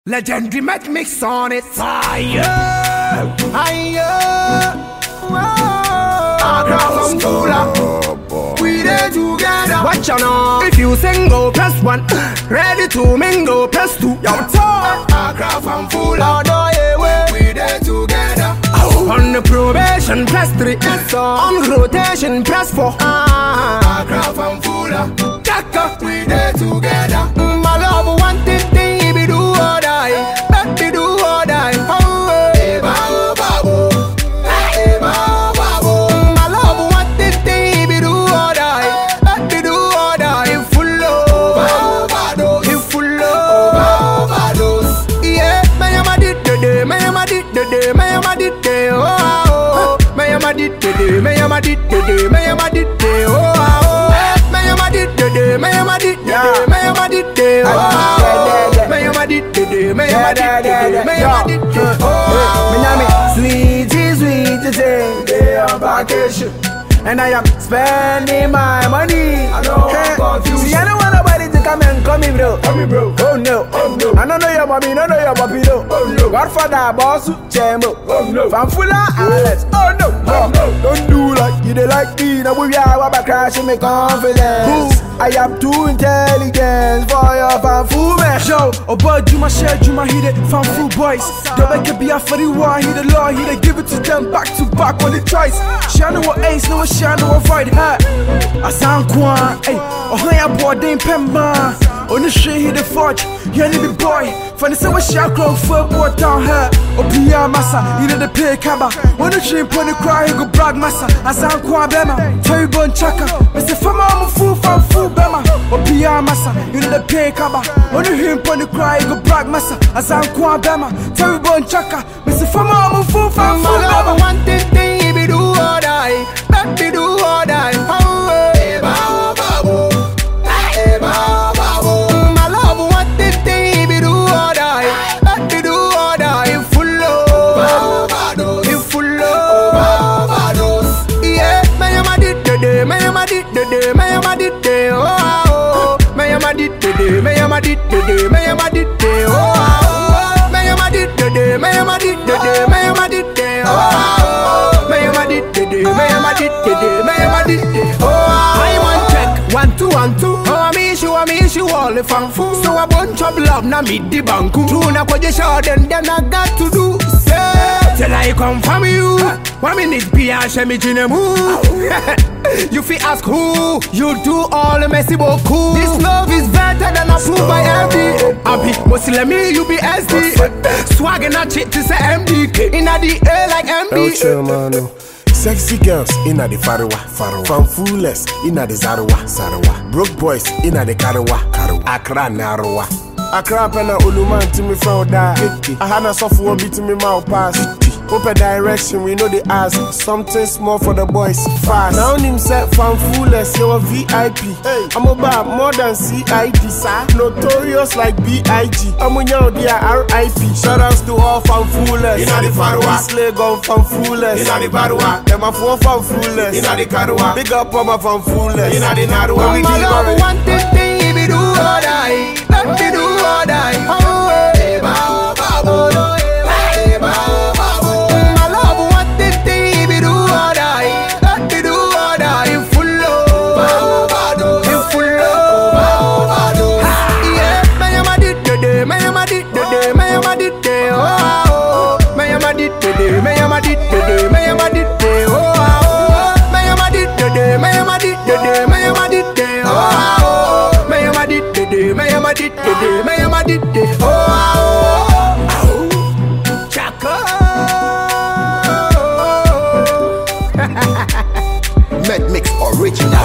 Legendary Met Mix on it. Fire, fire. Across from Tula, we there together. Watch out now. If you sing, go press 1. Ready to mingle, press 2. Yo, talk. Across from Tula, we there together. On the probation, press 3. On rotation, press 4. Across from Tula, Kaka, we there together. My love, one thing, baby, do or die. Baby, do or die. Oh, eba, babo. Eba, babo. My love, one thing, baby, do or die. Baby, do or die. Full love, overdose. Full love, overdose. Yeah, my ama did the day, my ama did the day, my ama did the day. Oh, my ama did the day, my ama did the day, my ama did the day. Oh, my ama did the day, my ama did the day, my ama did the day. Oh, my ama did the day, my ama did the day, my ama did the day. Oh, sweetie, sweetie, day on vacation, and I am spending my money. I know I'm confused. See, I don't want nobody to come and call me bro. Call me bro. Oh no, oh no. I don't know your mommy, don't know your papi no. Oh no. Godfather, boss, Chemo. Oh no. Fanfula, Alex. Oh no, oh no. Don't do like you they like me. Now we are about crashing my confidence. I am too intelligent for your fanfu man. Yo, oh boy, Juma share, Juma hit it, fanfu boys. The back can be a funny one, he the law, he they give it to them back to back on the choice. She know what ace, no she know what fight her. I sound quan, hey, oh hey, I bought them pemba. On the shit, he the forge, you ain't the boy. Funny say what she a clown for boy down her. Oh Pia Massa, he the pay kaba. On the tree, put the cry, he go brag massa. I sound quan bema, terrible chaka. Mr. Fama, I'm a fool, fanfu bema. Oh Pia Massa, he the pay kaba. On the him, put the cry, he go brag massa. I sound quan bema, terrible chaka. Mr. Fama, I'm a fool, fanfu bema. One thing, baby, do or die. Baby, do or die. Oh, eba, babo. Eba, babo. My love, one thing, baby, do or die. Baby, do or die. Full love, overdose. Full love, overdose. Yeah, my ama did the day, my ama did the day, my ama did the day. Oh, my ama did the day, my ama did the day, my ama did the day. Oh, my ama did the day, my ama did the day, my ama did the day. Oh, my ama did the day, my ama did the day, my ama did the day. Oh, I want check 1 2 1 2. Oh, I miss you all the fanfu. So a bunch of love na meet the banku. True na koje show then I got to do. Say till I come from you. 1 minute be a shame in a move. You fi ask who you do all the messy boku. This love is better than approved by MD. I be Muslim, you be SD. Swagging a chick to say MD. Inna the air like MD. Chill, man. Sexy girls inna the Farawa. Fanfulless inna the Zarawa. Broke boys inna the Karawa. Accra Narawa. Accra pena uluman to me from da. Ahana software beat me mouth pass. Open direction, we know the ask. Something small for the boys, fast. Now him set fanfulless, you're a VIP. Hey, I'm about more than CID, sir. Notorious like B.I.G. I'm on your dear R.I.P. Shoutouts to all fanfulless. Inna the Farawa. This leg on fanfulless. Inna the Barwa. Them a four fanfulless. Inna the Karawa. Big up on my fanfulless. Inna the Narwa. My love, one thing, baby, do or die. Baby, do or die. Oh, eba, babo. Eba, babo. My love, one thing, baby, do or die. Baby, do or die. Full love, overdose. Full love, overdose. Yeah, my ama did the day, my ama did the day, my ama did the day. Oh, my ama did the day, my ama did the day, my ama did the day. Oh, my ama did the day, my ama did the day, my ama did the day. Oh, my ama did the day, my ama did the day, my ama did the day. Oh, Chaka. Met Mix original.